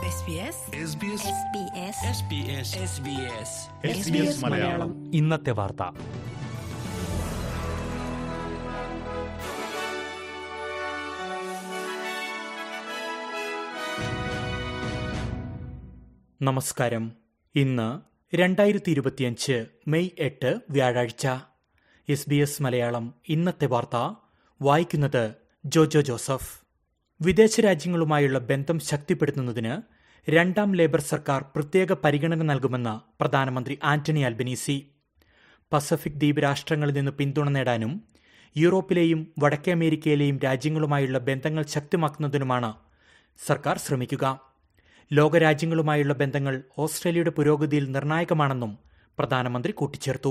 മലയാളം ഇന്നത്തെ വാർത്ത. നമസ്കാരം. ഇന്ന് 2025 മെയ് 8 വ്യാഴാഴ്ച. SBS മലയാളം ഇന്നത്തെ വാർത്ത വായിക്കുന്നത് ജോജോ ജോസഫ്. വിദേശ രാജ്യങ്ങളുമായുള്ള ബന്ധം ശക്തിപ്പെടുത്തുന്നതിന് രണ്ടാം ലേബർ സർക്കാർ പ്രത്യേക പരിഗണന നൽകുമെന്ന് പ്രധാനമന്ത്രി ആന്റണി അൽബനീസി. പസഫിക് ദ്വീപ് രാഷ്ട്രങ്ങളിൽ നിന്ന് പിന്തുണ നേടാനും യൂറോപ്പിലെയും വടക്കേ അമേരിക്കയിലെയും രാജ്യങ്ങളുമായുള്ള ബന്ധങ്ങൾ ശക്തമാക്കുന്നതിനുമാണ് സർക്കാർ ശ്രമിക്കുക. ലോകരാജ്യങ്ങളുമായുള്ള ബന്ധങ്ങൾ ഓസ്ട്രേലിയയുടെ പുരോഗതിയിൽ നിർണായകമാണെന്നും പ്രധാനമന്ത്രി കൂട്ടിച്ചേർത്തു.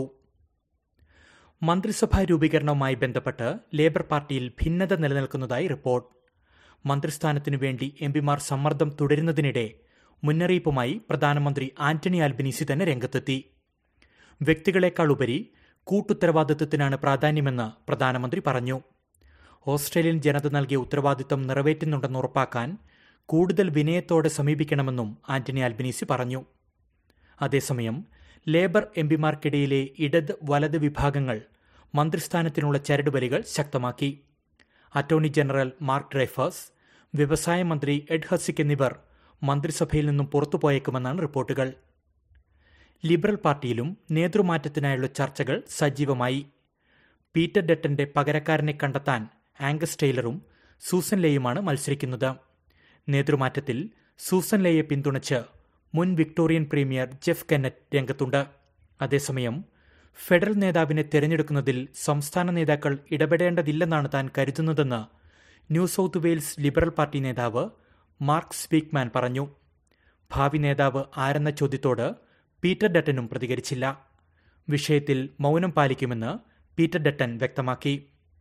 മന്ത്രിസഭാ രൂപീകരണവുമായി ബന്ധപ്പെട്ട് ലേബർ പാർട്ടിയിൽ ഭിന്നത നിലനിൽക്കുന്നതായി റിപ്പോർട്ട്. മന്ത്രിസ്ഥാനത്തിനു വേണ്ടി എംപിമാർ സമ്മർദ്ദം തുടരുന്നതിനിടെ മുന്നറിയിപ്പുമായി പ്രധാനമന്ത്രി ആന്റണി അൽബനീസി തന്നെ രംഗത്തെത്തി. വ്യക്തികളെക്കാൾ ഉപരി കൂട്ടുത്തരവാദിത്വത്തിനാണ് പ്രാധാന്യമെന്ന് പ്രധാനമന്ത്രി പറഞ്ഞു. ഓസ്ട്രേലിയൻ ജനത നൽകിയ ഉത്തരവാദിത്തം നിറവേറ്റുന്നുണ്ടെന്ന് ഉറപ്പാക്കാൻ കൂടുതൽ വിനയത്തോടെ സമീപിക്കണമെന്നും ആന്റണി അൽബനീസി പറഞ്ഞു. അതേസമയം ലേബർ എംപിമാർക്കിടയിലെ ഇടത് വലത് വിഭാഗങ്ങൾ മന്ത്രിസ്ഥാനത്തിനുള്ള ചരടുവലികൾ ശക്തമാക്കി. അറ്റോർണി ജനറൽ മാർക്ക് ഡ്രൈഫേഴ്സ്, വ്യവസായ മന്ത്രി എഡ് ഹസിക് എന്നിവർ മന്ത്രിസഭയിൽ നിന്നും പുറത്തുപോയേക്കുമെന്നാണ് റിപ്പോർട്ടുകൾ. ലിബറൽ പാർട്ടിയിലും നേതൃമാറ്റത്തിനായുള്ള ചർച്ചകൾ സജീവമായി. പീറ്റർ ഡട്ടന്റെ പകരക്കാരനെ കണ്ടെത്താൻ ആംഗസ് ടെയ്ലറും സൂസൻ ലേയുമാണ് മത്സരിക്കുന്നത്. നേതൃമാറ്റത്തിൽ സൂസൻ ലേയെ പിന്തുണച്ച് മുൻ വിക്ടോറിയൻ പ്രീമിയർ ജെഫ് കെന്നറ്റ് രംഗത്തുണ്ട്. അതേസമയം ഫെഡറൽ നേതാവിനെ തെരഞ്ഞെടുക്കുന്നതിൽ സംസ്ഥാന നേതാക്കൾ ഇടപെടേണ്ടതില്ലെന്നാണ് താൻ കരുതുന്നതെന്ന് New South Wales Liberal Party നേതാവ് മാർക്ക് സ്പീക്മാൻ പറഞ്ഞു. ഭാവി നേതാവ് ആരെന്ന ചോദ്യത്തോട് പീറ്റർ ഡട്ടനും പ്രതികരിച്ചില്ല. വിഷയത്തിൽ മൗനം പാലിക്കുമെന്ന് പീറ്റർ ഡട്ടൻ വ്യക്തമാക്കി.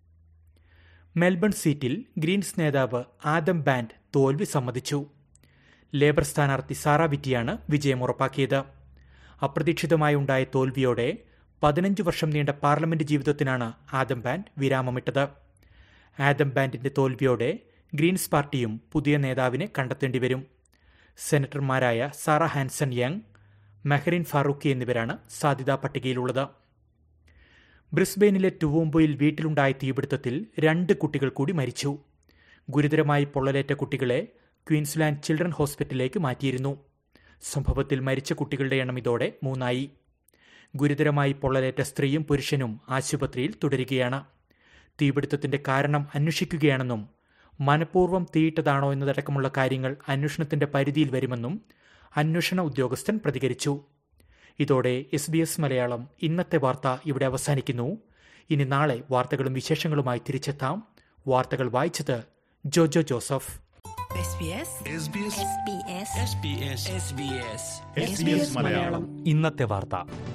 മെൽബൺ സീറ്റിൽ ഗ്രീൻസ് നേതാവ് ആദം ബാൻഡ് തോൽവി സമ്മതിച്ചു. ലേബർ സ്ഥാനാർത്ഥി സാറ വിറ്റിയാണ് വിജയം ഉറപ്പാക്കിയത്. അപ്രതീക്ഷിതമായുണ്ടായ തോൽവിയോടെ 15 വർഷം നീണ്ട പാർലമെന്റ് ജീവിതത്തിനാണ് ആദം ബാൻഡ് വിരാമമിട്ടത്. ആദം ബാൻഡിന്റെ തോൽവിയോടെ ഗ്രീൻസ് പാർട്ടിയും പുതിയ നേതാവിനെ കണ്ടെത്തേണ്ടിവരും. സെനറ്റർമാരായ Sarah Hanson Young, Mehreen Faruqi എന്നിവരാണ് സാധ്യതാ പട്ടികയിലുള്ളത്. ബ്രിസ്ബെയിനിലെ ടുവോംബോയിൽ വീട്ടിലുണ്ടായ തീപിടുത്തത്തിൽ 2 കുട്ടികൾ കൂടി മരിച്ചു. ഗുരുതരമായി പൊള്ളലേറ്റ കുട്ടികളെ ക്വീൻസ്ലാൻഡ് ചിൽഡ്രൻ ഹോസ്പിറ്റലിലേക്ക് മാറ്റിയിരുന്നു. സംഭവത്തിൽ മരിച്ച കുട്ടികളുടെ എണ്ണം ഇതോടെ 3 ഗുരുതരമായി പൊള്ളലേറ്റ സ്ത്രീയും പുരുഷനും ആശുപത്രിയിൽ തുടരുകയാണ്. തീപിടുത്തത്തിന്റെ കാരണം അന്വേഷിക്കുകയാണെന്നും മനഃപൂർവ്വം തീയിട്ടതാണോ എന്നതടക്കമുള്ള കാര്യങ്ങൾ അന്വേഷണത്തിന്റെ പരിധിയിൽ വരുമെന്നും അന്വേഷണ ഉദ്യോഗസ്ഥൻ പ്രതികരിച്ചു. ഇതോടെ SBS മലയാളം ഇന്നത്തെ വാർത്ത ഇവിടെ അവസാനിക്കുന്നു. ഇനി നാളെ വാർത്തകളും വിശേഷങ്ങളുമായി തിരിച്ചെത്താം. വാർത്തകൾ വായിച്ചത് ജോജോ ജോസഫ്. ഇന്നത്തെ വാർത്ത.